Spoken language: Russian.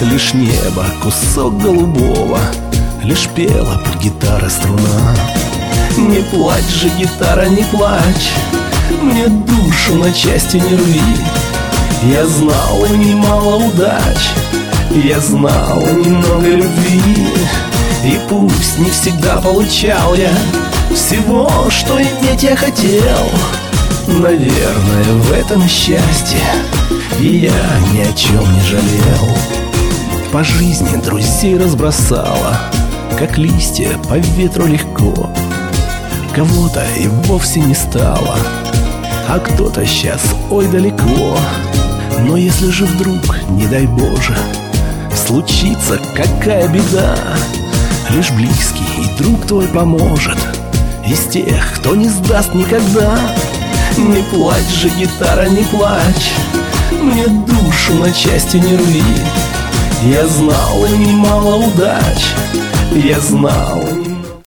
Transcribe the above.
Лишь небо, кусок голубого, лишь пела под гитарой струна. Не плачь же, гитара, не плачь, мне душу на части не рви. Я знал немало удач, я знал немного любви. И пусть не всегда получал я всего, что иметь я хотел, наверное, в этом счастье и я ни о чем не жалел. По жизни друзей разбросала, как листья по ветру легко. Кого-то и вовсе не стало, а кто-то сейчас ой далеко. Но если же вдруг, не дай Боже, случится какая беда, лишь близкий и друг твой поможет, из тех, кто не сдаст никогда. Не плачь же, гитара, не плачь, мне душу на части не рви. Я знал немало удач, я знал